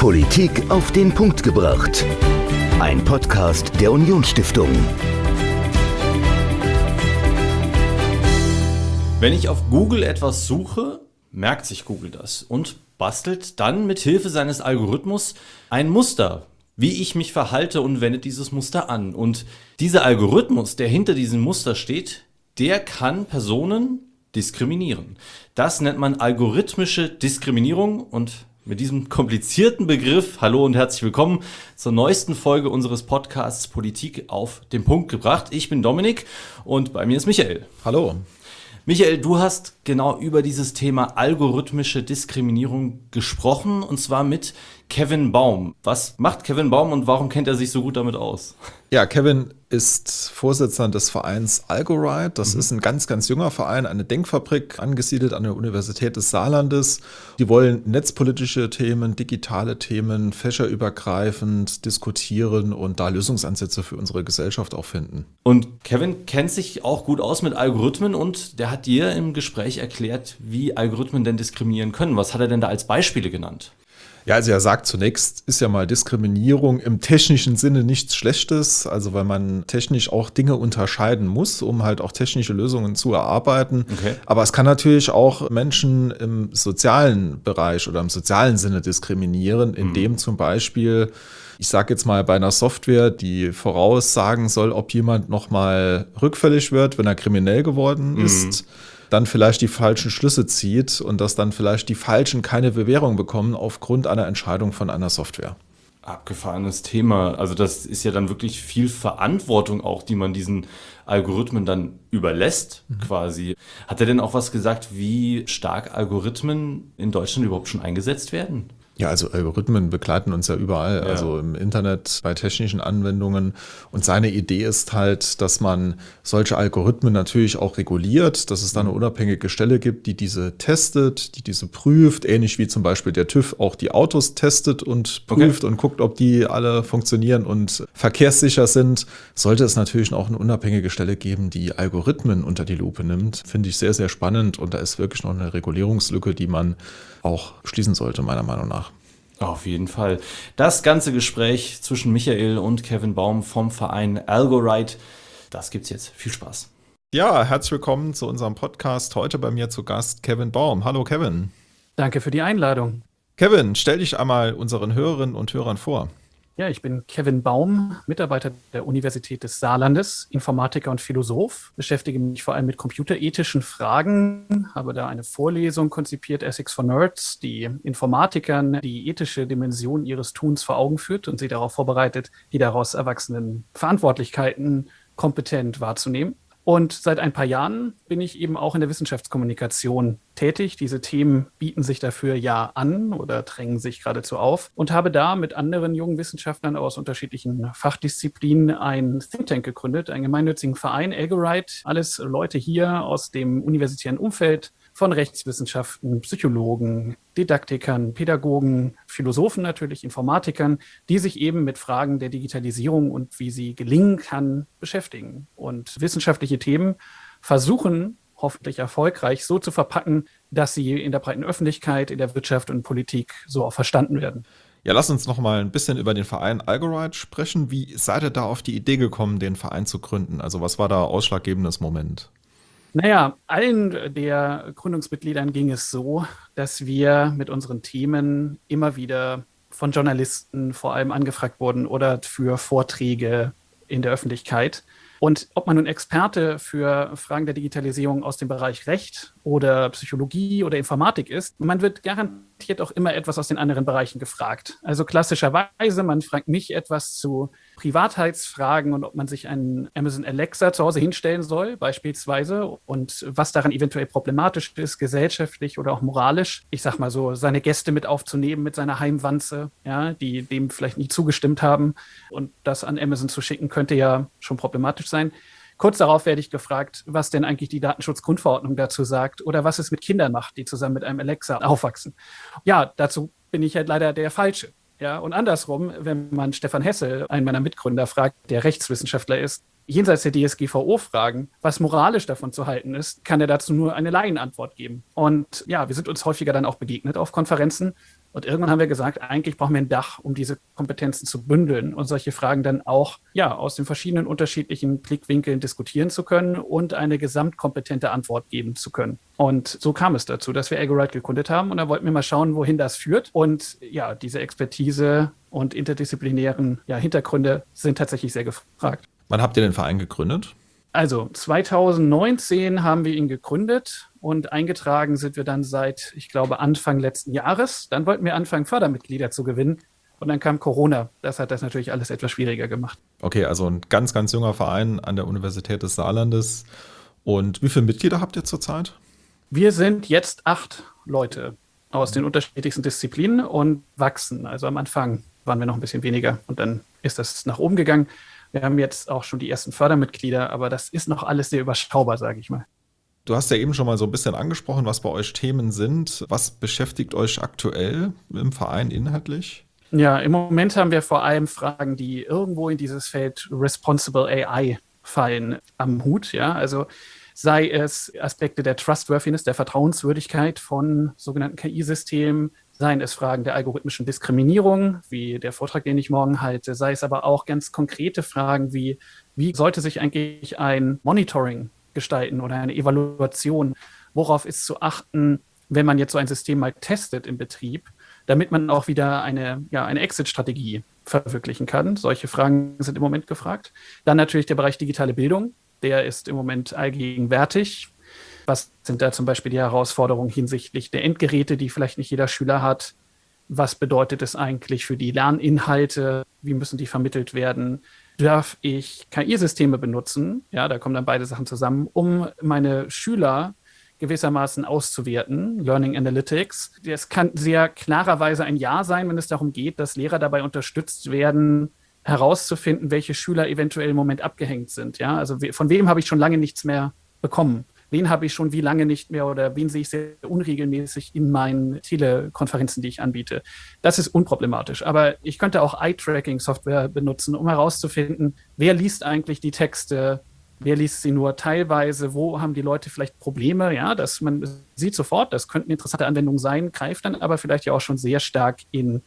Politik auf den Punkt gebracht. Ein Podcast der Unionsstiftung. Wenn ich auf Google etwas suche, merkt sich Google das und bastelt dann mit Hilfe seines Algorithmus ein Muster, wie ich mich verhalte, und wendet dieses Muster an. Und dieser Algorithmus, der hinter diesem Muster steht, der kann Personen diskriminieren. Das nennt man algorithmische Diskriminierung, und mit diesem komplizierten Begriff, hallo und herzlich willkommen zur neuesten Folge unseres Podcasts Politik auf den Punkt gebracht. Ich bin Dominik und bei mir ist Michael. Hallo. Michael, du hast genau über dieses Thema algorithmische Diskriminierung gesprochen, und zwar mit Kevin Baum. Was macht Kevin Baum und warum kennt er sich so gut damit aus? Ja, Kevin ist Vorsitzender des Vereins Algorite. Das ist ein ganz, ganz junger Verein, eine Denkfabrik, angesiedelt an der Universität des Saarlandes. Die wollen netzpolitische Themen, digitale Themen, fächerübergreifend diskutieren und da Lösungsansätze für unsere Gesellschaft auch finden. Und Kevin kennt sich auch gut aus mit Algorithmen, und der hat dir im Gespräch erklärt, wie Algorithmen denn diskriminieren können. Was hat er denn da als Beispiele genannt? Ja, also er sagt, zunächst ist ja mal Diskriminierung im technischen Sinne nichts Schlechtes, also weil man technisch auch Dinge unterscheiden muss, um halt auch technische Lösungen zu erarbeiten. Okay. Aber es kann natürlich auch Menschen im sozialen Bereich oder im sozialen Sinne diskriminieren, indem zum Beispiel, ich sage jetzt mal bei einer Software, die voraussagen soll, ob jemand nochmal rückfällig wird, wenn er kriminell geworden ist, dann vielleicht die falschen Schlüsse zieht und dass dann vielleicht die Falschen keine Bewährung bekommen aufgrund einer Entscheidung von einer Software. Abgefahrenes Thema. Also das ist ja dann wirklich viel Verantwortung auch, die man diesen Algorithmen dann überlässt quasi. Hat er denn auch was gesagt, wie stark Algorithmen in Deutschland überhaupt schon eingesetzt werden? Ja, also Algorithmen begleiten uns ja überall, also im Internet, bei technischen Anwendungen. Und seine Idee ist halt, dass man solche Algorithmen natürlich auch reguliert, dass es da eine unabhängige Stelle gibt, die diese testet, die diese prüft, ähnlich wie zum Beispiel der TÜV auch die Autos testet und prüft und guckt, ob die alle funktionieren und verkehrssicher sind. Sollte es natürlich auch eine unabhängige Stelle geben, die Algorithmen unter die Lupe nimmt. Finde ich sehr, sehr spannend, und da ist wirklich noch eine Regulierungslücke, die man auch schließen sollte, meiner Meinung nach. Auf jeden Fall. Das ganze Gespräch zwischen Michael und Kevin Baum vom Verein Algorite, das gibt's jetzt. Viel Spaß. Ja, herzlich willkommen zu unserem Podcast. Heute bei mir zu Gast Kevin Baum. Hallo Kevin. Danke für die Einladung. Kevin, stell dich einmal unseren Hörerinnen und Hörern vor. Ja, ich bin Kevin Baum, Mitarbeiter der Universität des Saarlandes, Informatiker und Philosoph, beschäftige mich vor allem mit computerethischen Fragen, habe da eine Vorlesung konzipiert, Ethics for Nerds, die Informatikern die ethische Dimension ihres Tuns vor Augen führt und sie darauf vorbereitet, die daraus erwachsenen Verantwortlichkeiten kompetent wahrzunehmen. Und seit ein paar Jahren bin ich eben auch in der Wissenschaftskommunikation tätig. Diese Themen bieten sich dafür ja an oder drängen sich geradezu auf, und habe da mit anderen jungen Wissenschaftlern aus unterschiedlichen Fachdisziplinen ein Think Tank gegründet, einen gemeinnützigen Verein, Algorite. Alles Leute hier aus dem universitären Umfeld, von Rechtswissenschaften, Psychologen, Didaktikern, Pädagogen, Philosophen natürlich, Informatikern, die sich eben mit Fragen der Digitalisierung und wie sie gelingen kann, beschäftigen. Und wissenschaftliche Themen versuchen, hoffentlich erfolgreich, so zu verpacken, dass sie in der breiten Öffentlichkeit, in der Wirtschaft und Politik so auch verstanden werden. Ja, lass uns noch mal ein bisschen über den Verein Algorite sprechen. Wie seid ihr da auf die Idee gekommen, den Verein zu gründen? Also was war da ausschlaggebendes Moment? Naja, allen der Gründungsmitgliedern ging es so, dass wir mit unseren Themen immer wieder von Journalisten vor allem angefragt wurden oder für Vorträge in der Öffentlichkeit. Und ob man nun Experte für Fragen der Digitalisierung aus dem Bereich Recht oder Psychologie oder Informatik ist, man wird garantiert auch immer etwas aus den anderen Bereichen gefragt. Also klassischerweise, man fragt mich etwas zu Privatheitsfragen und ob man sich einen Amazon Alexa zu Hause hinstellen soll, beispielsweise, und was daran eventuell problematisch ist, gesellschaftlich oder auch moralisch. Ich sag mal so, seine Gäste mit aufzunehmen mit seiner Heimwanze, ja, die dem vielleicht nicht zugestimmt haben, und das an Amazon zu schicken, könnte ja schon problematisch sein. Kurz darauf werde ich gefragt, was denn eigentlich die Datenschutzgrundverordnung dazu sagt oder was es mit Kindern macht, die zusammen mit einem Alexa aufwachsen. Ja, dazu bin ich halt leider der Falsche. Ja, und andersrum, wenn man Stefan Hessel, einen meiner Mitgründer, fragt, der Rechtswissenschaftler ist, jenseits der DSGVO-Fragen, was moralisch davon zu halten ist, kann er dazu nur eine Laienantwort geben. Und ja, wir sind uns häufiger dann auch begegnet auf Konferenzen. Und irgendwann haben wir gesagt, eigentlich brauchen wir ein Dach, um diese Kompetenzen zu bündeln und solche Fragen dann auch aus den verschiedenen unterschiedlichen Blickwinkeln diskutieren zu können und eine gesamtkompetente Antwort geben zu können. Und so kam es dazu, dass wir Agorite gegründet haben. Und da wollten wir mal schauen, wohin das führt. Und ja, diese Expertise und interdisziplinären Hintergründe sind tatsächlich sehr gefragt. Wann habt ihr den Verein gegründet? Also 2019 haben wir ihn gegründet und eingetragen sind wir dann seit, ich glaube, Anfang letzten Jahres. Dann wollten wir anfangen, Fördermitglieder zu gewinnen. Und dann kam Corona. Das hat das natürlich alles etwas schwieriger gemacht. Okay, also ein ganz, ganz junger Verein an der Universität des Saarlandes. Und wie viele Mitglieder habt ihr zurzeit? Wir sind jetzt 8 Leute aus den unterschiedlichsten Disziplinen und wachsen. Also am Anfang waren wir noch ein bisschen weniger und dann ist das nach oben gegangen. Wir haben jetzt auch schon die ersten Fördermitglieder, aber das ist noch alles sehr überschaubar, sage ich mal. Du hast ja eben schon mal so ein bisschen angesprochen, was bei euch Themen sind. Was beschäftigt euch aktuell im Verein inhaltlich? Ja, im Moment haben wir vor allem Fragen, die irgendwo in dieses Feld Responsible AI fallen, am Hut. Ja, also sei es Aspekte der Trustworthiness, der Vertrauenswürdigkeit von sogenannten KI-Systemen, seien es Fragen der algorithmischen Diskriminierung, wie der Vortrag, den ich morgen halte, sei es aber auch ganz konkrete Fragen wie sollte sich eigentlich ein Monitoring gestalten oder eine Evaluation? Worauf ist zu achten, wenn man jetzt so ein System mal testet im Betrieb, damit man auch wieder eine Exit-Strategie verwirklichen kann? Solche Fragen sind im Moment gefragt. Dann natürlich der Bereich digitale Bildung, der ist im Moment allgegenwärtig. Was sind da zum Beispiel die Herausforderungen hinsichtlich der Endgeräte, die vielleicht nicht jeder Schüler hat? Was bedeutet es eigentlich für die Lerninhalte? Wie müssen die vermittelt werden? Darf ich KI-Systeme benutzen? Ja, da kommen dann beide Sachen zusammen, um meine Schüler gewissermaßen auszuwerten, Learning Analytics. Das kann sehr klarerweise ein Ja sein, wenn es darum geht, dass Lehrer dabei unterstützt werden, herauszufinden, welche Schüler eventuell im Moment abgehängt sind. Ja, also von wem habe ich schon lange nichts mehr bekommen? Wen habe ich schon wie lange nicht mehr oder wen sehe ich sehr unregelmäßig in meinen Telekonferenzen, die ich anbiete? Das ist unproblematisch. Aber ich könnte auch Eye-Tracking-Software benutzen, um herauszufinden, wer liest eigentlich die Texte, wer liest sie nur teilweise, wo haben die Leute vielleicht Probleme? Ja, dass man sieht sofort, das könnten interessante Anwendungen sein, greift dann aber vielleicht ja auch schon sehr stark in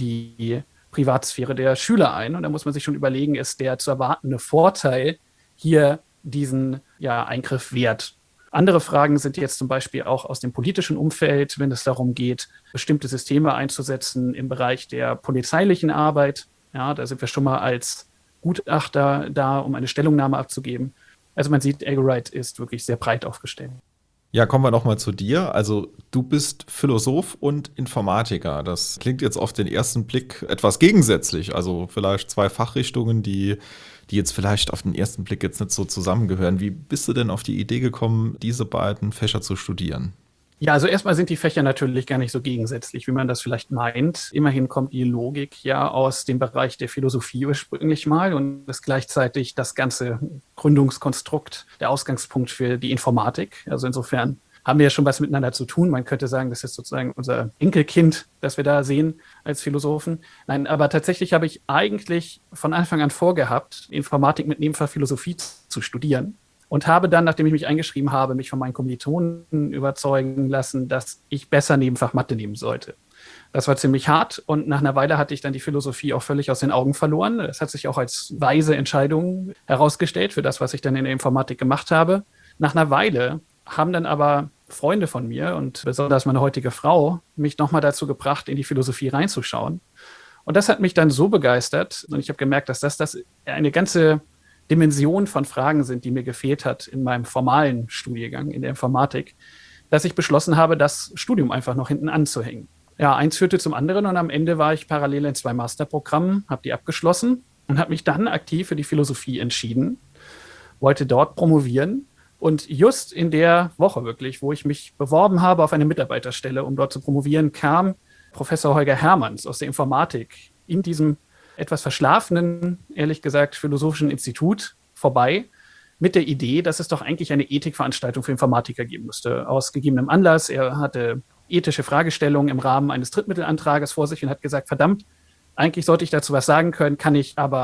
die Privatsphäre der Schüler ein. Und da muss man sich schon überlegen, ist der zu erwartende Vorteil hier diesen Eingriff wert? Andere Fragen sind jetzt zum Beispiel auch aus dem politischen Umfeld, wenn es darum geht, bestimmte Systeme einzusetzen im Bereich der polizeilichen Arbeit. Ja, da sind wir schon mal als Gutachter da, um eine Stellungnahme abzugeben. Also man sieht, Agorite ist wirklich sehr breit aufgestellt. Ja, kommen wir nochmal zu dir. Also du bist Philosoph und Informatiker. Das klingt jetzt auf den ersten Blick etwas gegensätzlich. Also vielleicht 2 Fachrichtungen, die jetzt vielleicht auf den ersten Blick jetzt nicht so zusammengehören. Wie bist du denn auf die Idee gekommen, diese beiden Fächer zu studieren? Ja, also erstmal sind die Fächer natürlich gar nicht so gegensätzlich, wie man das vielleicht meint. Immerhin kommt die Logik ja aus dem Bereich der Philosophie ursprünglich mal und ist gleichzeitig das ganze Gründungskonstrukt, der Ausgangspunkt für die Informatik. Also insofern haben wir ja schon was miteinander zu tun. Man könnte sagen, das ist sozusagen unser Enkelkind, das wir da sehen als Philosophen. Nein, aber tatsächlich habe ich eigentlich von Anfang an vorgehabt, Informatik mit Nebenfach Philosophie zu studieren. Und habe dann, nachdem ich mich eingeschrieben habe, mich von meinen Kommilitonen überzeugen lassen, dass ich besser Nebenfach Mathe nehmen sollte. Das war ziemlich hart und nach einer Weile hatte ich dann die Philosophie auch völlig aus den Augen verloren. Das hat sich auch als weise Entscheidung herausgestellt für das, was ich dann in der Informatik gemacht habe. Nach einer Weile haben dann aber Freunde von mir und besonders meine heutige Frau mich nochmal dazu gebracht, in die Philosophie reinzuschauen. Und das hat mich dann so begeistert und ich habe gemerkt, dass das eine ganze Dimension von Fragen sind, die mir gefehlt hat in meinem formalen Studiengang in der Informatik, dass ich beschlossen habe, das Studium einfach noch hinten anzuhängen. Ja, eins führte zum anderen und am Ende war ich parallel in 2 Masterprogrammen, habe die abgeschlossen und habe mich dann aktiv für die Philosophie entschieden, wollte dort promovieren und just in der Woche wirklich, wo ich mich beworben habe auf eine Mitarbeiterstelle, um dort zu promovieren, kam Professor Holger Hermanns aus der Informatik in diesem etwas verschlafenen, ehrlich gesagt, philosophischen Institut vorbei mit der Idee, dass es doch eigentlich eine Ethikveranstaltung für Informatiker geben müsste. Aus gegebenem Anlass, er hatte ethische Fragestellungen im Rahmen eines Drittmittelantrages vor sich und hat gesagt, verdammt, eigentlich sollte ich dazu was sagen können, kann ich aber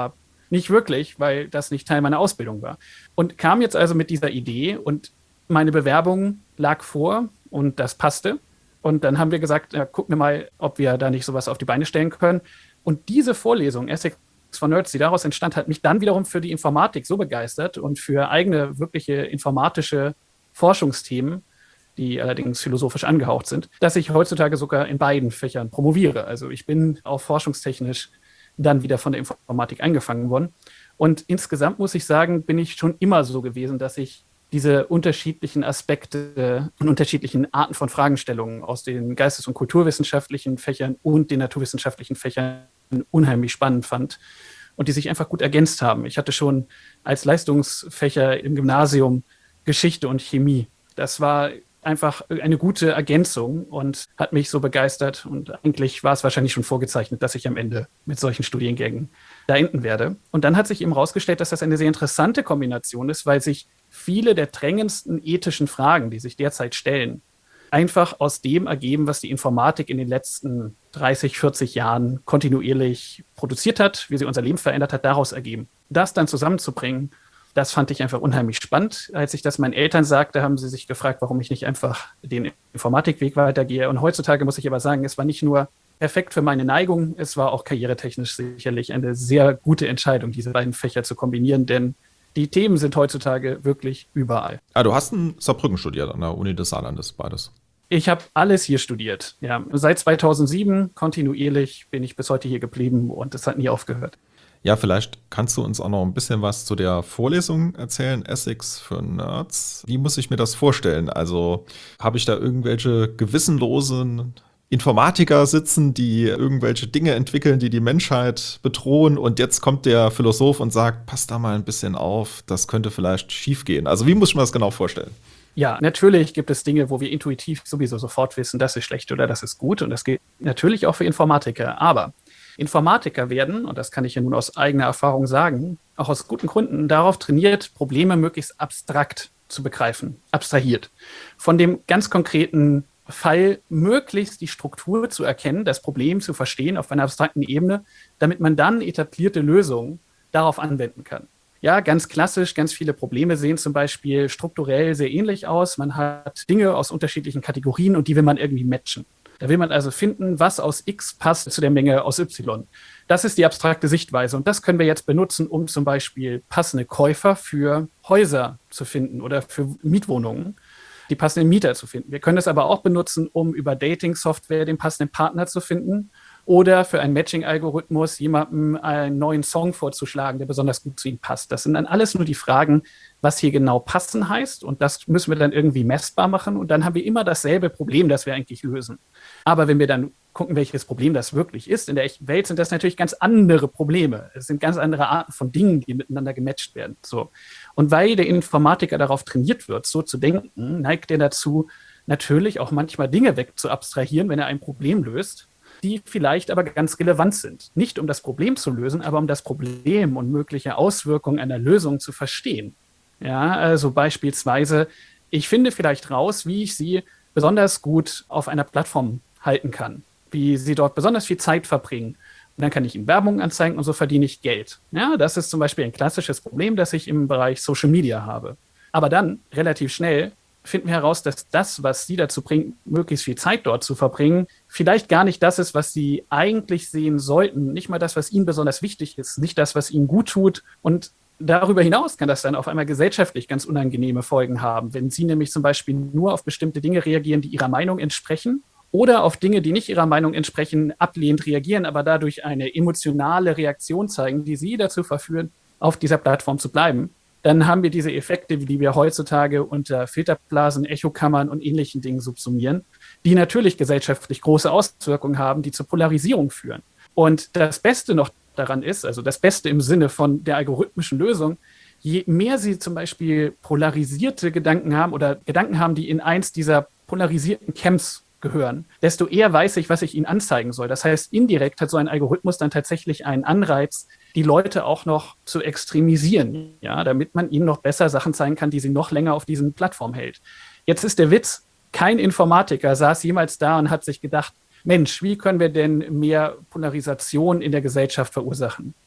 nicht wirklich, weil das nicht Teil meiner Ausbildung war. Und kam jetzt also mit dieser Idee und meine Bewerbung lag vor und das passte. Und dann haben wir gesagt, gucken wir mal, ob wir da nicht sowas auf die Beine stellen können. Und diese Vorlesung, Essex for Nerds, die daraus entstand, hat mich dann wiederum für die Informatik so begeistert und für eigene, wirkliche informatische Forschungsthemen, die allerdings philosophisch angehaucht sind, dass ich heutzutage sogar in beiden Fächern promoviere. Also ich bin auch forschungstechnisch dann wieder von der Informatik angefangen worden. Und insgesamt muss ich sagen, bin ich schon immer so gewesen, dass ich diese unterschiedlichen Aspekte und unterschiedlichen Arten von Fragestellungen aus den geistes- und kulturwissenschaftlichen Fächern und den naturwissenschaftlichen Fächern unheimlich spannend fand und die sich einfach gut ergänzt haben. Ich hatte schon als Leistungsfächer im Gymnasium Geschichte und Chemie. Das war einfach eine gute Ergänzung und hat mich so begeistert. Und eigentlich war es wahrscheinlich schon vorgezeichnet, dass ich am Ende mit solchen Studiengängen da enden werde. Und dann hat sich eben herausgestellt, dass das eine sehr interessante Kombination ist, weil sich viele der drängendsten ethischen Fragen, die sich derzeit stellen, einfach aus dem ergeben, was die Informatik in den letzten 30, 40 Jahren kontinuierlich produziert hat, wie sie unser Leben verändert hat, daraus ergeben. Das dann zusammenzubringen, das fand ich einfach unheimlich spannend. Als ich das meinen Eltern sagte, haben sie sich gefragt, warum ich nicht einfach den Informatikweg weitergehe. Und heutzutage muss ich aber sagen, es war nicht nur perfekt für meine Neigung, es war auch karrieretechnisch sicherlich eine sehr gute Entscheidung, diese beiden Fächer zu kombinieren, denn die Themen sind heutzutage wirklich überall. Du hast in Saarbrücken studiert, an der Uni des Saarlandes, beides. Ich habe alles hier studiert. Ja, seit 2007 kontinuierlich bin ich bis heute hier geblieben und es hat nie aufgehört. Ja, vielleicht kannst du uns auch noch ein bisschen was zu der Vorlesung erzählen, Essex for Nerds. Wie muss ich mir das vorstellen? Also habe ich da irgendwelche gewissenlosen Informatiker sitzen, die irgendwelche Dinge entwickeln, die die Menschheit bedrohen und jetzt kommt der Philosoph und sagt, passt da mal ein bisschen auf, das könnte vielleicht schief gehen. Also wie muss ich mir das genau vorstellen? Ja, natürlich gibt es Dinge, wo wir intuitiv sowieso sofort wissen, das ist schlecht oder das ist gut und das gilt natürlich auch für Informatiker, aber Informatiker werden, und das kann ich ja nun aus eigener Erfahrung sagen, auch aus guten Gründen darauf trainiert, Probleme möglichst abstrakt zu begreifen, abstrahiert. Von dem ganz konkreten Fall möglichst die Struktur zu erkennen, das Problem zu verstehen auf einer abstrakten Ebene, damit man dann etablierte Lösungen darauf anwenden kann. Ja, ganz klassisch, ganz viele Probleme sehen zum Beispiel strukturell sehr ähnlich aus. Man hat Dinge aus unterschiedlichen Kategorien und die will man irgendwie matchen. Da will man also finden, was aus X passt zu der Menge aus Y. Das ist die abstrakte Sichtweise und das können wir jetzt benutzen, um zum Beispiel passende Käufer für Häuser zu finden oder für Mietwohnungen, die passenden Mieter zu finden. Wir können es aber auch benutzen, um über Dating-Software den passenden Partner zu finden oder für einen Matching-Algorithmus jemandem einen neuen Song vorzuschlagen, der besonders gut zu ihm passt. Das sind dann alles nur die Fragen, was hier genau passen heißt und das müssen wir dann irgendwie messbar machen und dann haben wir immer dasselbe Problem, das wir eigentlich lösen. Aber wenn wir dann gucken, welches Problem das wirklich ist, in der echten Welt sind das natürlich ganz andere Probleme. Es sind ganz andere Arten von Dingen, die miteinander gematcht werden. So. Und weil der Informatiker darauf trainiert wird, so zu denken, neigt er dazu, natürlich auch manchmal Dinge wegzuabstrahieren, wenn er ein Problem löst, die vielleicht aber ganz relevant sind. Nicht um das Problem zu lösen, aber um das Problem und mögliche Auswirkungen einer Lösung zu verstehen. Ja, also beispielsweise, ich finde vielleicht raus, wie ich sie besonders gut auf einer Plattform halten kann, wie sie dort besonders viel Zeit verbringen. Und dann kann ich ihnen Werbung anzeigen und so verdiene ich Geld. Ja, das ist zum Beispiel ein klassisches Problem, das ich im Bereich Social Media habe. Aber dann, relativ schnell, finden wir heraus, dass das, was sie dazu bringt, möglichst viel Zeit dort zu verbringen, vielleicht gar nicht das ist, was sie eigentlich sehen sollten. Nicht mal das, was ihnen besonders wichtig ist, nicht das, was ihnen gut tut. Und darüber hinaus kann das dann auf einmal gesellschaftlich ganz unangenehme Folgen haben, wenn sie nämlich zum Beispiel nur auf bestimmte Dinge reagieren, die ihrer Meinung entsprechen oder auf Dinge, die nicht ihrer Meinung entsprechen, ablehnend reagieren, aber dadurch eine emotionale Reaktion zeigen, die sie dazu verführen, auf dieser Plattform zu bleiben. Dann haben wir diese Effekte, die wir heutzutage unter Filterblasen, Echokammern und ähnlichen Dingen subsumieren, die natürlich gesellschaftlich große Auswirkungen haben, die zur Polarisierung führen. Und das Beste noch daran ist, also das Beste im Sinne von der algorithmischen Lösung, je mehr Sie zum Beispiel polarisierte Gedanken haben oder Gedanken haben, die in eins dieser polarisierten Camps gehören, desto eher weiß ich, was ich ihnen anzeigen soll. Das heißt, indirekt hat so ein Algorithmus dann tatsächlich einen Anreiz, die Leute auch noch zu extremisieren, ja, damit man ihnen noch besser Sachen zeigen kann, die sie noch länger auf diesen Plattformen hält. Jetzt ist der Witz, kein Informatiker saß jemals da und hat sich gedacht, Mensch, wie können wir denn mehr Polarisation in der Gesellschaft verursachen?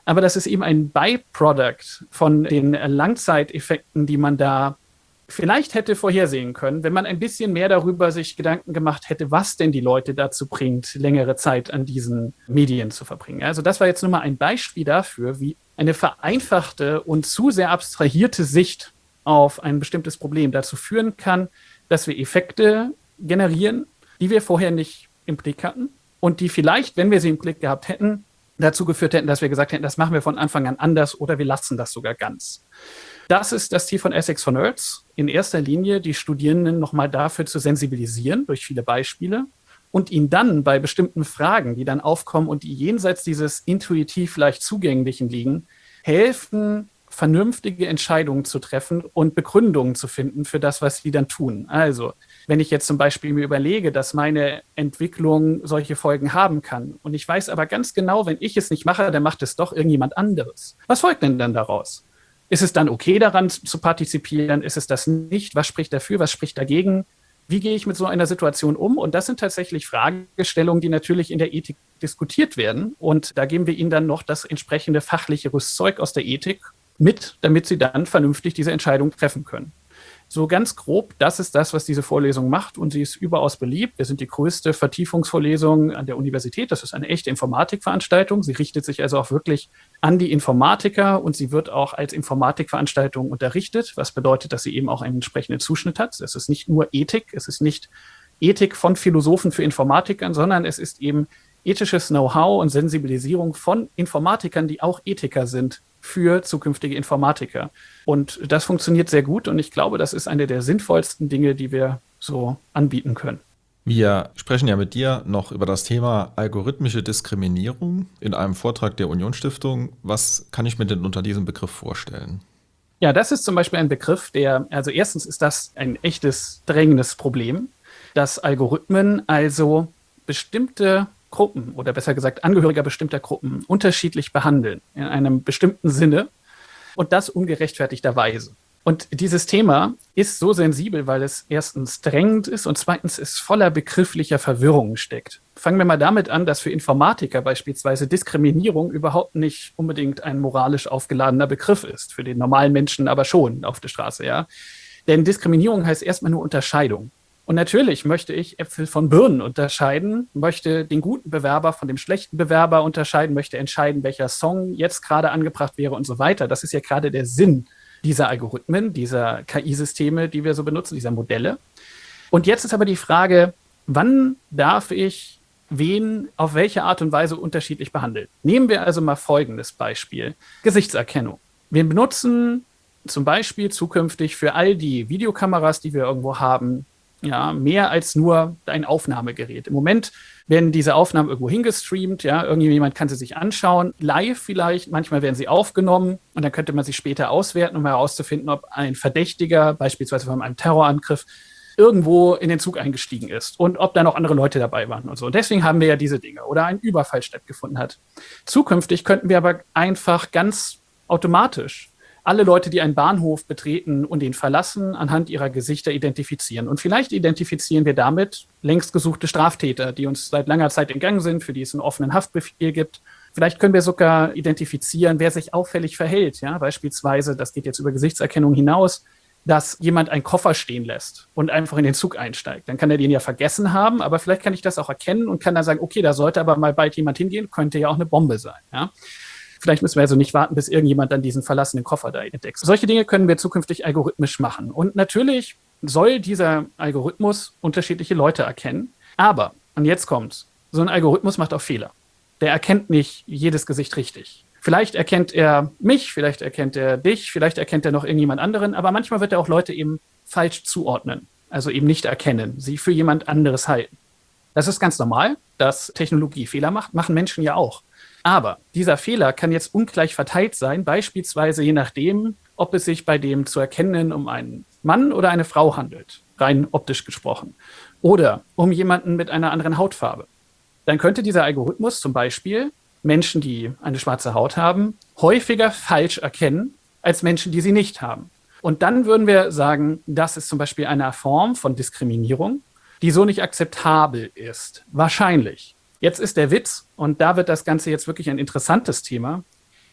aber das ist eben ein Byproduct von den Langzeiteffekten, die man da vielleicht hätte vorhersehen können, wenn man ein bisschen mehr darüber sich Gedanken gemacht hätte, was denn die Leute dazu bringt, längere Zeit an diesen Medien zu verbringen. Also das war jetzt nur mal ein Beispiel dafür, wie eine vereinfachte und zu sehr abstrahierte Sicht auf ein bestimmtes Problem dazu führen kann, dass wir Effekte generieren, die wir vorher nicht im Blick hatten und die vielleicht, wenn wir sie im Blick gehabt hätten, dazu geführt hätten, dass wir gesagt hätten, das machen wir von Anfang an anders oder wir lassen das sogar ganz. Das ist das Ziel von Essex for Nerds, in erster Linie die Studierenden nochmal dafür zu sensibilisieren durch viele Beispiele und ihnen dann bei bestimmten Fragen, die dann aufkommen und die jenseits dieses intuitiv leicht Zugänglichen liegen, helfen, vernünftige Entscheidungen zu treffen und Begründungen zu finden für das, was sie dann tun. Also, wenn ich jetzt zum Beispiel mir überlege, dass meine Entwicklung solche Folgen haben kann und ich weiß aber ganz genau, wenn ich es nicht mache, dann macht es doch irgendjemand anderes. Was folgt denn dann daraus? Ist es dann okay, daran zu partizipieren? Ist es das nicht? Was spricht dafür? Was spricht dagegen? Wie gehe ich mit so einer Situation um? Und das sind tatsächlich Fragestellungen, die natürlich in der Ethik diskutiert werden. Und da geben wir Ihnen dann noch das entsprechende fachliche Rüstzeug aus der Ethik mit, damit Sie dann vernünftig diese Entscheidung treffen können. So ganz grob, das ist das, was diese Vorlesung macht und sie ist überaus beliebt. Wir sind die größte Vertiefungsvorlesung an der Universität. Das ist eine echte Informatikveranstaltung. Sie richtet sich also auch wirklich an die Informatiker und sie wird auch als Informatikveranstaltung unterrichtet, was bedeutet, dass sie eben auch einen entsprechenden Zuschnitt hat. Es ist nicht nur Ethik, es ist nicht Ethik von Philosophen für Informatikern, sondern es ist eben ethisches Know-how und Sensibilisierung von Informatikern, die auch Ethiker sind, für zukünftige Informatiker. Und das funktioniert sehr gut und ich glaube, das ist eine der sinnvollsten Dinge, die wir so anbieten können. Wir sprechen ja mit dir noch über das Thema algorithmische Diskriminierung in einem Vortrag der Unionsstiftung. Was kann ich mir denn unter diesem Begriff vorstellen? Ja, das ist zum Beispiel ein Begriff, also erstens ist das ein echtes drängendes Problem, dass Algorithmen also bestimmte Gruppen oder besser gesagt Angehöriger bestimmter Gruppen unterschiedlich behandeln in einem bestimmten Sinne und das ungerechtfertigterweise. Und dieses Thema ist so sensibel, weil es erstens drängend ist und zweitens es voller begrifflicher Verwirrungen steckt. Fangen wir mal damit an, dass für Informatiker beispielsweise Diskriminierung überhaupt nicht unbedingt ein moralisch aufgeladener Begriff ist, für den normalen Menschen aber schon auf der Straße, ja. Denn Diskriminierung heißt erstmal nur Unterscheidung. Und natürlich möchte ich Äpfel von Birnen unterscheiden, möchte den guten Bewerber von dem schlechten Bewerber unterscheiden, möchte entscheiden, welcher Song jetzt gerade angebracht wäre und so weiter. Das ist ja gerade der Sinn dieser Algorithmen, dieser KI-Systeme, die wir so benutzen, dieser Modelle. Und jetzt ist aber die Frage, wann darf ich wen auf welche Art und Weise unterschiedlich behandeln? Nehmen wir also mal folgendes Beispiel. Gesichtserkennung. Wir benutzen zum Beispiel zukünftig für all die Videokameras, die wir irgendwo haben, ja, mehr als nur ein Aufnahmegerät. Im Moment werden diese Aufnahmen irgendwo hingestreamt, ja, irgendjemand kann sie sich anschauen, live vielleicht, manchmal werden sie aufgenommen und dann könnte man sie später auswerten, um herauszufinden, ob ein Verdächtiger, beispielsweise von einem Terrorangriff, irgendwo in den Zug eingestiegen ist und ob da noch andere Leute dabei waren und so. Und deswegen haben wir ja diese Dinge oder ein Überfall stattgefunden hat. Zukünftig könnten wir aber einfach ganz automatisch alle Leute, die einen Bahnhof betreten und ihn verlassen, anhand ihrer Gesichter identifizieren. Und vielleicht identifizieren wir damit längst gesuchte Straftäter, die uns seit langer Zeit entgangen sind, für die es einen offenen Haftbefehl gibt. Vielleicht können wir sogar identifizieren, wer sich auffällig verhält. Ja? Beispielsweise, das geht jetzt über Gesichtserkennung hinaus, dass jemand einen Koffer stehen lässt und einfach in den Zug einsteigt. Dann kann er den ja vergessen haben, aber vielleicht kann ich das auch erkennen und kann dann sagen, okay, da sollte aber mal bald jemand hingehen, könnte ja auch eine Bombe sein. Ja? Vielleicht müssen wir also nicht warten, bis irgendjemand dann diesen verlassenen Koffer da entdeckt. Solche Dinge können wir zukünftig algorithmisch machen. Und natürlich soll dieser Algorithmus unterschiedliche Leute erkennen. Aber, und jetzt kommt's, so ein Algorithmus macht auch Fehler. Der erkennt nicht jedes Gesicht richtig. Vielleicht erkennt er mich, vielleicht erkennt er dich, vielleicht erkennt er noch irgendjemand anderen, aber manchmal wird er auch Leute eben falsch zuordnen, also eben nicht erkennen, sie für jemand anderes halten. Das ist ganz normal, dass Technologie Fehler macht, machen Menschen ja auch. Aber dieser Fehler kann jetzt ungleich verteilt sein, beispielsweise je nachdem, ob es sich bei dem zu erkennenden um einen Mann oder eine Frau handelt, rein optisch gesprochen, oder um jemanden mit einer anderen Hautfarbe. Dann könnte dieser Algorithmus zum Beispiel Menschen, die eine schwarze Haut haben, häufiger falsch erkennen als Menschen, die sie nicht haben. Und dann würden wir sagen, das ist zum Beispiel eine Form von Diskriminierung, die so nicht akzeptabel ist. Wahrscheinlich. Jetzt ist der Witz, und da wird das Ganze jetzt wirklich ein interessantes Thema.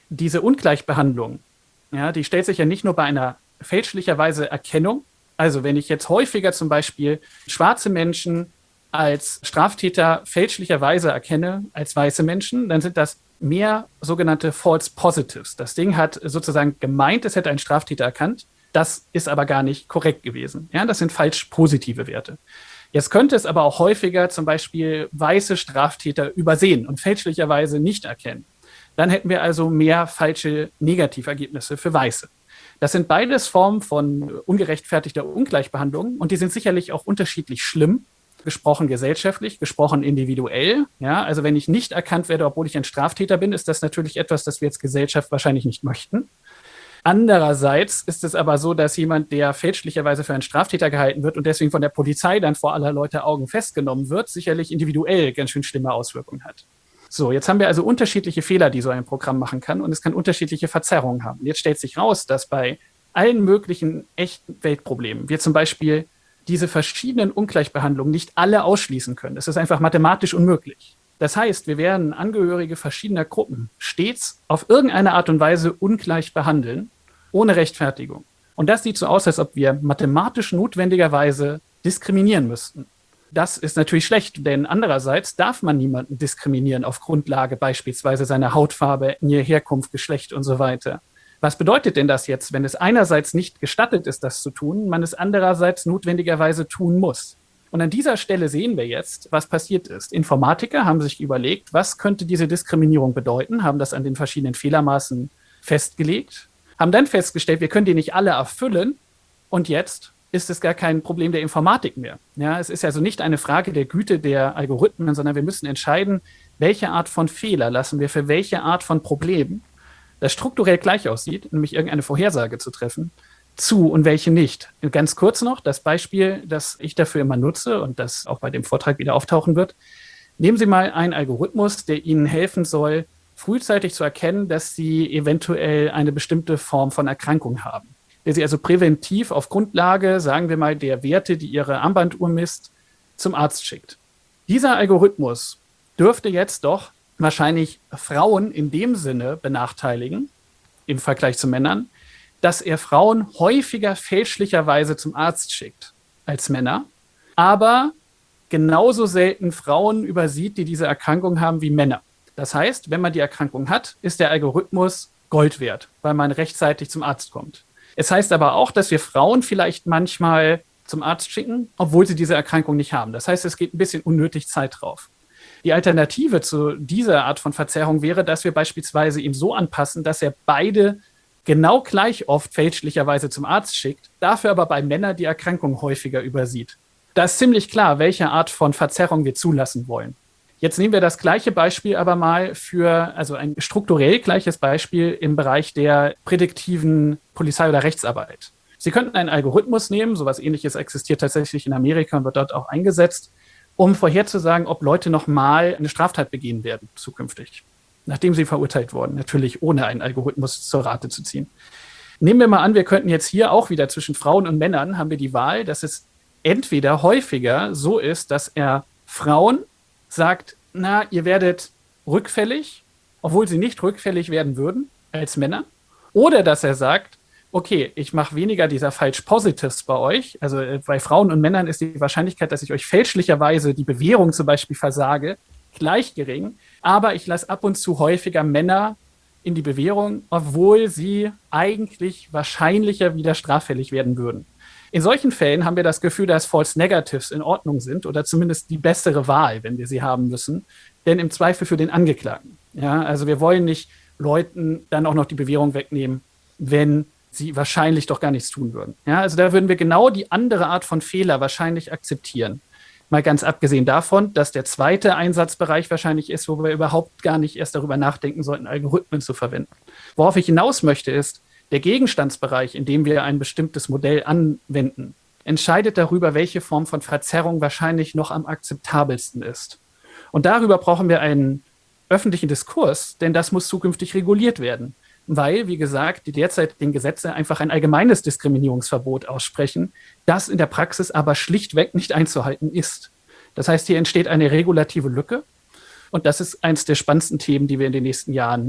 diese Ungleichbehandlung, ja, die stellt sich ja nicht nur bei einer fälschlicherweise Erkennung, also wenn ich jetzt häufiger zum Beispiel schwarze Menschen als Straftäter fälschlicherweise erkenne als weiße Menschen, dann sind das mehr sogenannte False Positives. Das Ding hat sozusagen gemeint, es hätte einen Straftäter erkannt. Das ist aber gar nicht korrekt gewesen. Ja, das sind falsch positive Werte. Jetzt könnte es aber auch häufiger zum Beispiel weiße Straftäter übersehen und fälschlicherweise nicht erkennen. Dann hätten wir also mehr falsche Negativergebnisse für Weiße. Das sind beides Formen von ungerechtfertigter Ungleichbehandlung und die sind sicherlich auch unterschiedlich schlimm. Gesprochen gesellschaftlich, gesprochen individuell. Ja, also wenn ich nicht erkannt werde, obwohl ich ein Straftäter bin, ist das natürlich etwas, das wir als Gesellschaft wahrscheinlich nicht möchten. Andererseits ist es aber so, dass jemand, der fälschlicherweise für einen Straftäter gehalten wird und deswegen von der Polizei dann vor aller Leute Augen festgenommen wird, sicherlich individuell ganz schön schlimme Auswirkungen hat. So, jetzt haben wir also unterschiedliche Fehler, die so ein Programm machen kann und es kann unterschiedliche Verzerrungen haben. Jetzt stellt sich raus, dass bei allen möglichen echten Weltproblemen wir zum Beispiel diese verschiedenen Ungleichbehandlungen nicht alle ausschließen können. Das ist einfach mathematisch unmöglich. Das heißt, wir werden Angehörige verschiedener Gruppen stets auf irgendeine Art und Weise ungleich behandeln, ohne Rechtfertigung. Und das sieht so aus, als ob wir mathematisch notwendigerweise diskriminieren müssten. Das ist natürlich schlecht, denn andererseits darf man niemanden diskriminieren auf Grundlage beispielsweise seiner Hautfarbe, Herkunft, Geschlecht und so weiter. Was bedeutet denn das jetzt, wenn es einerseits nicht gestattet ist, das zu tun, man es andererseits notwendigerweise tun muss? Und an dieser Stelle sehen wir jetzt, was passiert ist. Informatiker haben sich überlegt, was könnte diese Diskriminierung bedeuten, haben das an den verschiedenen Fehlermaßen festgelegt, haben dann festgestellt, wir können die nicht alle erfüllen und jetzt ist es gar kein Problem der Informatik mehr. Ja, es ist also nicht eine Frage der Güte der Algorithmen, sondern wir müssen entscheiden, welche Art von Fehler lassen wir für welche Art von Problem, das strukturell gleich aussieht, nämlich irgendeine Vorhersage zu treffen, zu und welche nicht. Ganz kurz noch, das Beispiel, das ich dafür immer nutze und das auch bei dem Vortrag wieder auftauchen wird. Nehmen Sie mal einen Algorithmus, der Ihnen helfen soll, frühzeitig zu erkennen, dass Sie eventuell eine bestimmte Form von Erkrankung haben. Der Sie also präventiv auf Grundlage, sagen wir mal, der Werte, die Ihre Armbanduhr misst, zum Arzt schickt. Dieser Algorithmus dürfte jetzt doch wahrscheinlich Frauen in dem Sinne benachteiligen, im Vergleich zu Männern, dass er Frauen häufiger fälschlicherweise zum Arzt schickt als Männer, aber genauso selten Frauen übersieht, die diese Erkrankung haben, wie Männer. Das heißt, wenn man die Erkrankung hat, ist der Algorithmus Gold wert, weil man rechtzeitig zum Arzt kommt. Es heißt aber auch, dass wir Frauen vielleicht manchmal zum Arzt schicken, obwohl sie diese Erkrankung nicht haben. Das heißt, es geht ein bisschen unnötig Zeit drauf. Die Alternative zu dieser Art von Verzerrung wäre, dass wir beispielsweise ihn so anpassen, dass er beide genau gleich oft fälschlicherweise zum Arzt schickt, dafür aber bei Männern die Erkrankung häufiger übersieht. Da ist ziemlich klar, welche Art von Verzerrung wir zulassen wollen. Jetzt nehmen wir das gleiche Beispiel aber mal also ein strukturell gleiches Beispiel im Bereich der prädiktiven Polizei- oder Rechtsarbeit. Sie könnten einen Algorithmus nehmen, sowas Ähnliches existiert tatsächlich in Amerika und wird dort auch eingesetzt, um vorherzusagen, ob Leute nochmal eine Straftat begehen werden zukünftig, nachdem sie verurteilt wurden, natürlich ohne einen Algorithmus zur Rate zu ziehen. Nehmen wir mal an, wir könnten jetzt hier auch wieder zwischen Frauen und Männern, haben wir die Wahl, dass es entweder häufiger so ist, dass er Frauen sagt, na, ihr werdet rückfällig, obwohl sie nicht rückfällig werden würden als Männer, oder dass er sagt, okay, ich mache weniger dieser False Positives bei euch, also bei Frauen und Männern ist die Wahrscheinlichkeit, dass ich euch fälschlicherweise die Bewährung zum Beispiel versage, gleich gering, aber ich lasse ab und zu häufiger Männer in die Bewährung, obwohl sie eigentlich wahrscheinlicher wieder straffällig werden würden. In solchen Fällen haben wir das Gefühl, dass False Negatives in Ordnung sind oder zumindest die bessere Wahl, wenn wir sie haben müssen, denn im Zweifel für den Angeklagten. Ja, also wir wollen nicht Leuten dann auch noch die Bewährung wegnehmen, wenn sie wahrscheinlich doch gar nichts tun würden. Ja, also da würden wir genau die andere Art von Fehler wahrscheinlich akzeptieren. Mal ganz abgesehen davon, dass der zweite Einsatzbereich wahrscheinlich ist, wo wir überhaupt gar nicht erst darüber nachdenken sollten, Algorithmen zu verwenden. Worauf ich hinaus möchte, ist, der Gegenstandsbereich, in dem wir ein bestimmtes Modell anwenden, entscheidet darüber, welche Form von Verzerrung wahrscheinlich noch am akzeptabelsten ist. Und darüber brauchen wir einen öffentlichen Diskurs, denn das muss zukünftig reguliert werden. Weil, wie gesagt, die derzeitigen Gesetze einfach ein allgemeines Diskriminierungsverbot aussprechen, das in der Praxis aber schlichtweg nicht einzuhalten ist. Das heißt, hier entsteht eine regulative Lücke und das ist eines der spannendsten Themen, die wir in den nächsten Jahren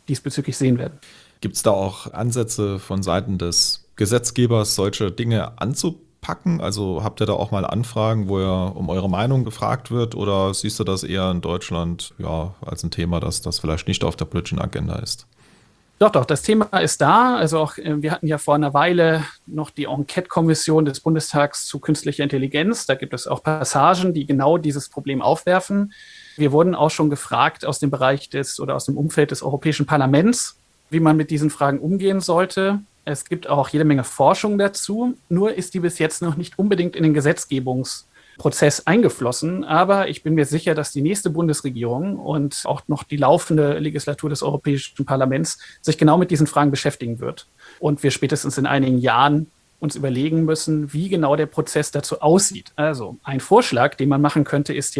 diesbezüglich sehen werden. Gibt es da auch Ansätze von Seiten des Gesetzgebers, solche Dinge anzupacken? Also habt ihr da auch mal Anfragen, wo ihr um eure Meinung gefragt wird, oder siehst du das eher in Deutschland als ein Thema, das vielleicht nicht auf der politischen Agenda ist? Doch, das Thema ist da. Also auch, wir hatten ja vor einer Weile noch die Enquete-Kommission des Bundestags zu künstlicher Intelligenz. Da gibt es auch Passagen, die genau dieses Problem aufwerfen. Wir wurden auch schon gefragt aus dem Bereich aus dem Umfeld des Europäischen Parlaments, wie man mit diesen Fragen umgehen sollte. Es gibt auch jede Menge Forschung dazu. Nur ist die bis jetzt noch nicht unbedingt in den Gesetzgebungsprozess eingeflossen. Aber ich bin mir sicher, dass die nächste Bundesregierung und auch noch die laufende Legislatur des Europäischen Parlaments sich genau mit diesen Fragen beschäftigen wird. Und wir spätestens in einigen Jahren uns überlegen müssen, wie genau der Prozess dazu aussieht. Also ein Vorschlag, den man machen könnte, ist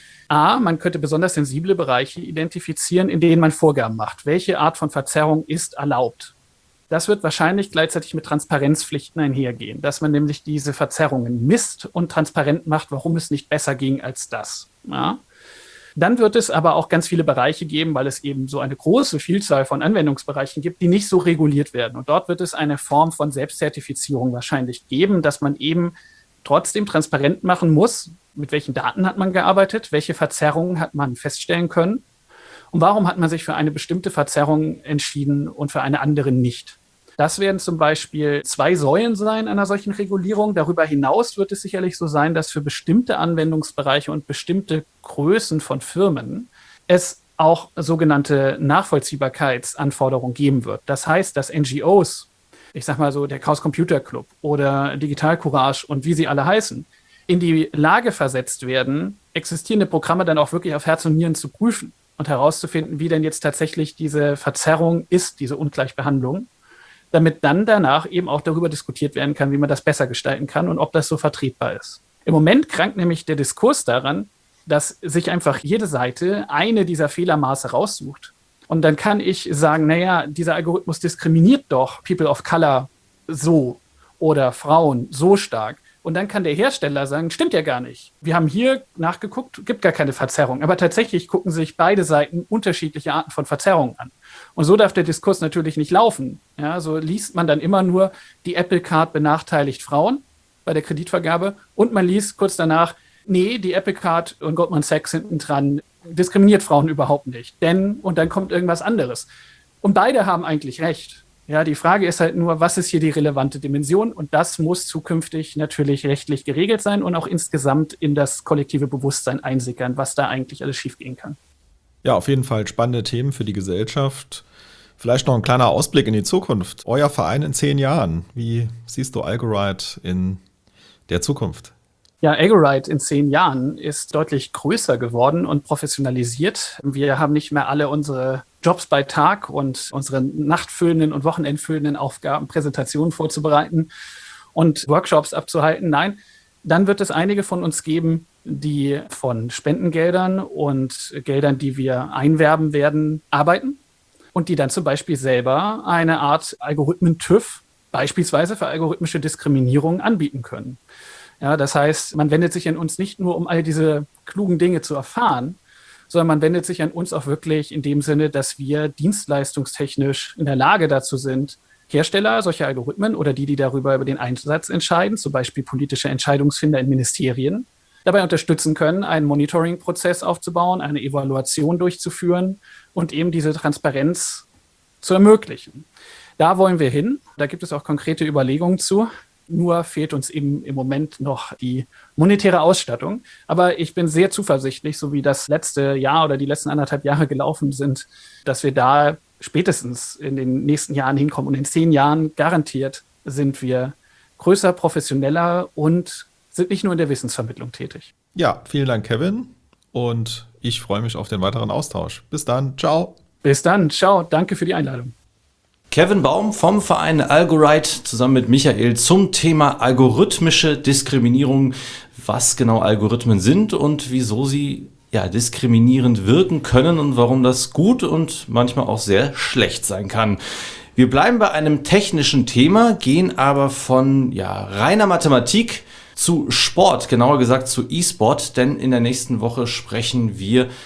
man könnte besonders sensible Bereiche identifizieren, in denen man Vorgaben macht. Welche Art von Verzerrung ist erlaubt? Das wird wahrscheinlich gleichzeitig mit Transparenzpflichten einhergehen, dass man nämlich diese Verzerrungen misst und transparent macht, warum es nicht besser ging als das. Ja? Dann wird es aber auch ganz viele Bereiche geben, weil es eben so eine große Vielzahl von Anwendungsbereichen gibt, die nicht so reguliert werden. Und dort wird es eine Form von Selbstzertifizierung wahrscheinlich geben, dass man eben trotzdem transparent machen muss, mit welchen Daten hat man gearbeitet, welche Verzerrungen hat man feststellen können und warum hat man sich für eine bestimmte Verzerrung entschieden und für eine andere nicht. Das werden zum Beispiel 2 Säulen sein einer solchen Regulierung. Darüber hinaus wird es sicherlich so sein, dass für bestimmte Anwendungsbereiche und bestimmte Größen von Firmen es auch sogenannte Nachvollziehbarkeitsanforderungen geben wird. Das heißt, dass NGOs, ich sag mal so der Chaos Computer Club oder Digital Courage und wie sie alle heißen, in die Lage versetzt werden, existierende Programme dann auch wirklich auf Herz und Nieren zu prüfen und herauszufinden, wie denn jetzt tatsächlich diese Verzerrung ist, diese Ungleichbehandlung, damit dann danach eben auch darüber diskutiert werden kann, wie man das besser gestalten kann und ob das so vertretbar ist. Im Moment krankt nämlich der Diskurs daran, dass sich einfach jede Seite eine dieser Fehlermaße raussucht. Und dann kann ich sagen, dieser Algorithmus diskriminiert doch People of Color so oder Frauen so stark. Und dann kann der Hersteller sagen, stimmt ja gar nicht. Wir haben hier nachgeguckt, gibt gar keine Verzerrung. Aber tatsächlich gucken sich beide Seiten unterschiedliche Arten von Verzerrungen an. Und so darf der Diskurs natürlich nicht laufen. Ja, so liest man dann immer nur, die Apple Card benachteiligt Frauen bei der Kreditvergabe. Und man liest kurz danach, nee, die Apple Card und Goldman Sachs hinten dran diskriminiert Frauen überhaupt nicht. Und dann kommt irgendwas anderes. Und beide haben eigentlich recht. Ja, die Frage ist halt nur, was ist hier die relevante Dimension? Und das muss zukünftig natürlich rechtlich geregelt sein und auch insgesamt in das kollektive Bewusstsein einsickern, was da eigentlich alles schiefgehen kann. Ja, auf jeden Fall spannende Themen für die Gesellschaft. Vielleicht noch ein kleiner Ausblick in die Zukunft. Euer Verein in 10 Jahren. Wie siehst du Algorite in der Zukunft? Ja, Algorite in 10 Jahren ist deutlich größer geworden und professionalisiert. Wir haben nicht mehr alle unsere Jobs bei Tag und unsere nachtfüllenden und wochenendfüllenden Aufgaben, Präsentationen vorzubereiten und Workshops abzuhalten. Nein, dann wird es einige von uns geben, die von Spendengeldern und Geldern, die wir einwerben werden, arbeiten und die dann zum Beispiel selber eine Art Algorithmen-TÜV beispielsweise für algorithmische Diskriminierung anbieten können. Ja, das heißt, man wendet sich an uns nicht nur, um all diese klugen Dinge zu erfahren, sondern man wendet sich an uns auch wirklich in dem Sinne, dass wir dienstleistungstechnisch in der Lage dazu sind, Hersteller solcher Algorithmen oder die darüber über den Einsatz entscheiden, zum Beispiel politische Entscheidungsfinder in Ministerien, dabei unterstützen können, einen Monitoring-Prozess aufzubauen, eine Evaluation durchzuführen und eben diese Transparenz zu ermöglichen. Da wollen wir hin. Da gibt es auch konkrete Überlegungen zu. Nur fehlt uns eben im Moment noch die monetäre Ausstattung. Aber ich bin sehr zuversichtlich, so wie das letzte Jahr oder die letzten 1,5 Jahre gelaufen sind, dass wir da spätestens in den nächsten Jahren hinkommen. Und in 10 Jahren garantiert sind wir größer, professioneller und sind nicht nur in der Wissensvermittlung tätig. Ja, vielen Dank, Kevin. Und ich freue mich auf den weiteren Austausch. Bis dann. Ciao. Bis dann. Ciao. Danke für die Einladung. Kevin Baum vom Verein Algorite zusammen mit Michael zum Thema algorithmische Diskriminierung, was genau Algorithmen sind und wieso sie diskriminierend wirken können und warum das gut und manchmal auch sehr schlecht sein kann. Wir bleiben bei einem technischen Thema, gehen aber von reiner Mathematik zu Sport, genauer gesagt zu E-Sport, denn in der nächsten Woche sprechen wir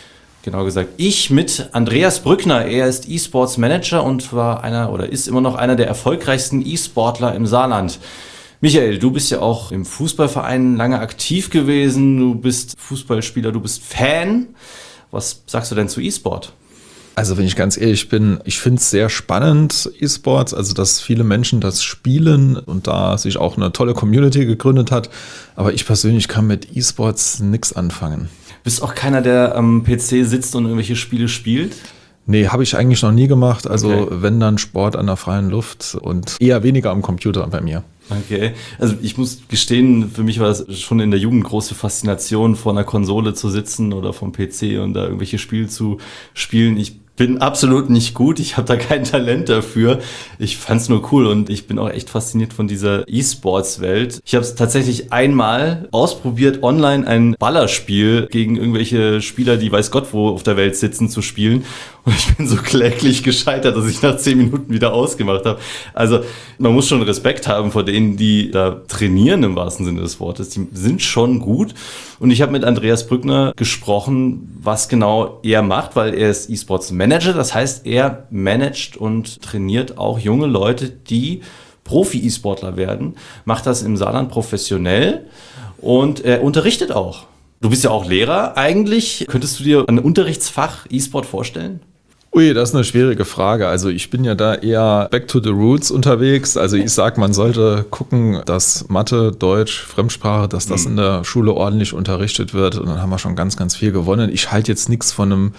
Genau gesagt, ich mit Andreas Brückner. Er ist E-Sports Manager und war ist immer noch einer der erfolgreichsten E-Sportler im Saarland. Michael, du bist ja auch im Fußballverein lange aktiv gewesen. Du bist Fußballspieler, du bist Fan. Was sagst du denn zu E-Sport? Also wenn ich ganz ehrlich bin, ich finde es sehr spannend, E-Sports, also dass viele Menschen das spielen und da sich auch eine tolle Community gegründet hat. Aber ich persönlich kann mit E-Sports nichts anfangen. Bist auch keiner, der am PC sitzt und irgendwelche Spiele spielt? Nee, habe ich eigentlich noch nie gemacht. Also Okay. wenn dann Sport an der freien Luft und eher weniger am Computer bei mir. Okay, also ich muss gestehen, für mich war das schon in der Jugend große Faszination, vor einer Konsole zu sitzen oder vom PC und da irgendwelche Spiele zu spielen. Ich bin absolut nicht gut, ich habe da kein Talent dafür. Ich fand's nur cool und ich bin auch echt fasziniert von dieser E-Sports-Welt. Ich habe es tatsächlich einmal ausprobiert, online ein Ballerspiel gegen irgendwelche Spieler, die weiß Gott wo auf der Welt sitzen, zu spielen. Und ich bin so kläglich gescheitert, dass ich nach 10 Minuten wieder ausgemacht habe. Also man muss schon Respekt haben vor denen, die da trainieren im wahrsten Sinne des Wortes. Die sind schon gut. Und ich habe mit Andreas Brückner gesprochen, was genau er macht, weil er ist E-Sports Manager. Das heißt, er managt und trainiert auch junge Leute, die Profi-E-Sportler werden. Macht das im Saarland professionell und er unterrichtet auch. Du bist ja auch Lehrer. Eigentlich könntest du dir ein Unterrichtsfach E-Sport vorstellen? Ui, das ist eine schwierige Frage. Also ich bin ja da eher back to the roots unterwegs. Also ich sag, man sollte gucken, dass Mathe, Deutsch, Fremdsprache, dass das in der Schule ordentlich unterrichtet wird. Und dann haben wir schon ganz, ganz viel gewonnen. Ich halte jetzt nichts von einem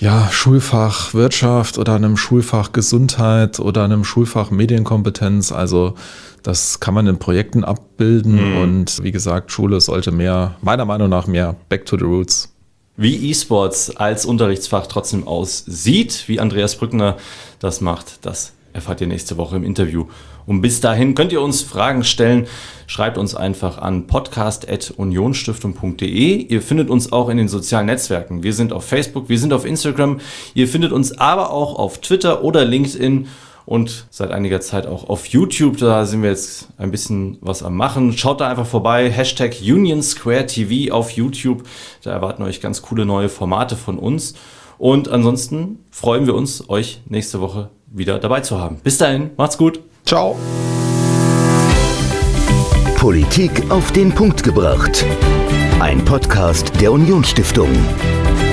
Schulfach Wirtschaft oder einem Schulfach Gesundheit oder einem Schulfach Medienkompetenz. Also das kann man in Projekten abbilden. Und wie gesagt, Schule sollte meiner Meinung nach mehr back to the roots. Wie E-Sports als Unterrichtsfach trotzdem aussieht, wie Andreas Brückner das macht, das erfahrt ihr nächste Woche im Interview. Und bis dahin könnt ihr uns Fragen stellen. Schreibt uns einfach an podcast@unionstiftung.de. Ihr findet uns auch in den sozialen Netzwerken. Wir sind auf Facebook, wir sind auf Instagram. Ihr findet uns aber auch auf Twitter oder LinkedIn. Und seit einiger Zeit auch auf YouTube, da sind wir jetzt ein bisschen was am Machen. Schaut da einfach vorbei, #UnionSquareTV auf YouTube. Da erwarten euch ganz coole neue Formate von uns. Und ansonsten freuen wir uns, euch nächste Woche wieder dabei zu haben. Bis dahin, macht's gut. Ciao. Politik auf den Punkt gebracht. Ein Podcast der Unionsstiftung.